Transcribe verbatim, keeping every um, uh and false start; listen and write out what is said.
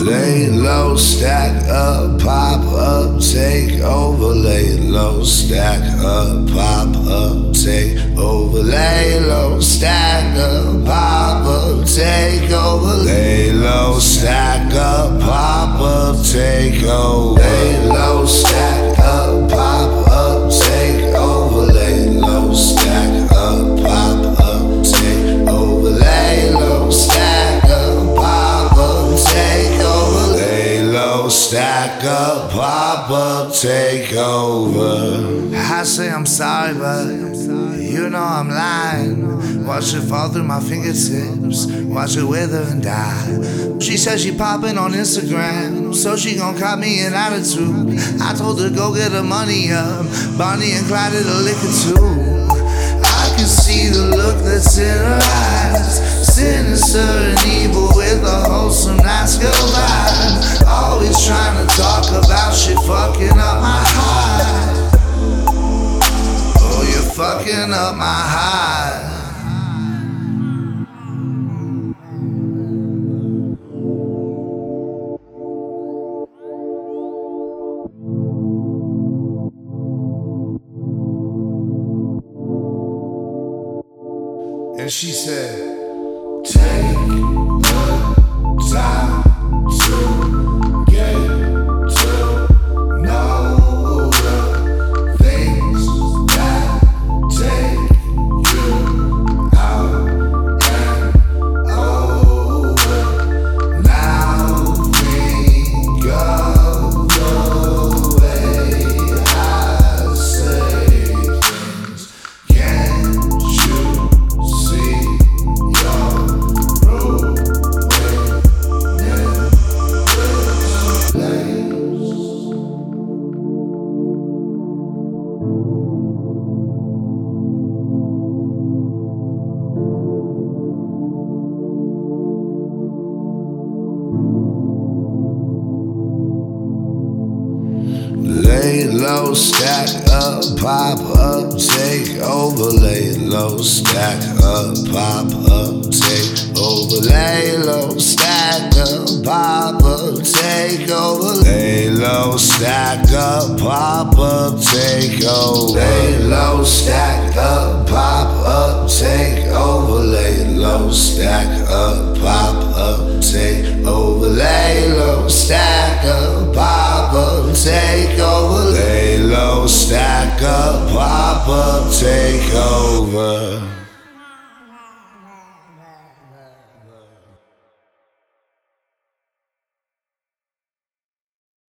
Lay low, stack up, pop up, take over. Lay low, stack up, pop up, take over. Lay low, stack up, pop up, take over. Lay low, stack up, pop up, take over. Lay low, stack up, pop up, take over. Lay low, stack up, pop up, take over. Lay low, stack up, pop up, take over. Lay low, stack up, pop up, take over. I say I'm sorry, but you know I'm lying. Watch it fall through my fingertips, watch it wither and die. She says she popping on Instagram, so she gon' cop me an attitude. I told her go get her money up, Bonnie and Clyde at a liquor too. I can see the look that's in her eyes, sinister and evil with a wholesome nice girl vibe. Always trying to talk about shit fucking up my high. Oh, you're fucking up my high. And she said, take the time to get to know the things that take you out and over. Now think of the way I say things. Can't you see your lay low, stack up, pop up, take over. Lay low, stack up, pop up, take over. Lay low, stack up, pop up, take over. Lay low, stack up, pop up, take over. Lay low, stack up, pop up, take over. Lay low, stack up, pop up, take over. Lay low, stack up, pop up, take over. Lay low, stack up, pop up, take over.